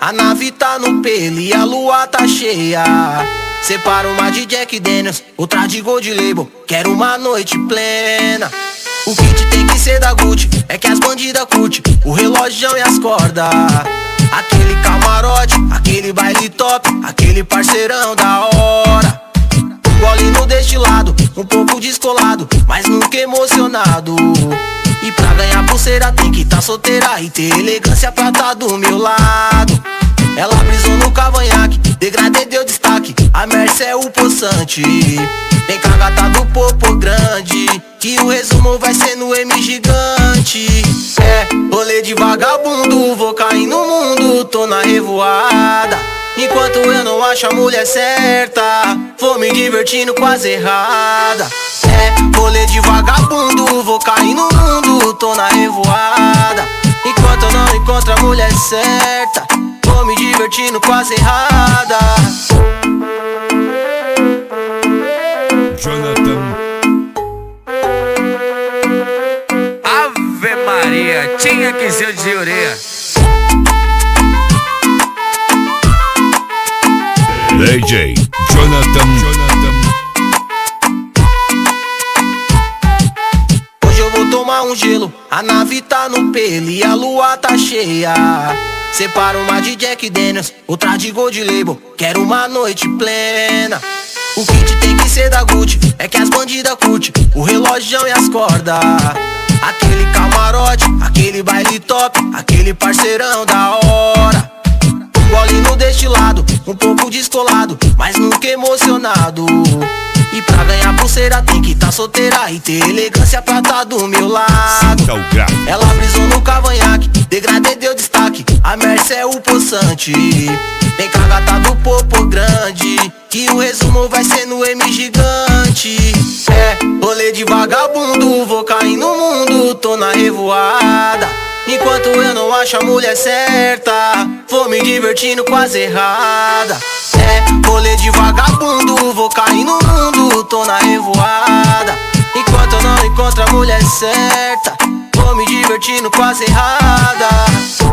A nave tá no pelo e a lua tá cheia. Separa uma de Jack Daniels, outra de Gold Label. Quero uma noite plena. O kit tem que ser da Gucci, é que as bandidas curte o relógio e as cordas. Aquele camarote, aquele baile top, aquele parceirão da hora. Gole no destilado, um pouco descolado, mas nunca emocionado. E pra ganhar pulseira tem que tá solteira e ter elegância pra tá do meu lado. Ela brisou no cavanhaque, degradê deu destaque, a Mercy é o poçante. Tem com a gata do popo grande, que o resumo vai ser no M gigante. É, rolê de vagabundo, vou cair no mundo, tô na revoada. Enquanto eu não acho a mulher certa, vou me divertindo com as erradas. É, rolê de vagabundo, vou cair no mundo, tô na revoada. Enquanto eu não encontro a mulher certa, vou me divertindo com as erradas. Jonathan. Ave Maria, tinha que ser de orelha. DJ Jonathan. Hoje eu vou tomar um gelo, a nave tá no pelo e a lua tá cheia. Separa uma de Jack Daniels, outra de Gold Label. Quero uma noite plena. O kit tem que ser da Gucci, é que as bandidas curte o relógio e as cordas. Aquele camarote, aquele baile top, aquele parceirão da hora. Gole no destilado, um pouco descolado, mas nunca emocionado. E pra ganhar pulseira tem que tá solteira e ter elegância pra tá do meu lado. Ela brisou no cavanhaque, degradê deu destaque, a Mercy é o poçante. Tem com a gata do popo grande, que o resumo vai ser no M gigante. É, rolê de vagabundo, vou cair no mundo, tô na revoada. Enquanto eu não acho a mulher certa, vou me divertindo com as erradas. É, rolê de vagabundo, vou cair no mundo, tô na revoada. Enquanto eu não encontro a mulher certa, vou me divertindo com as erradas.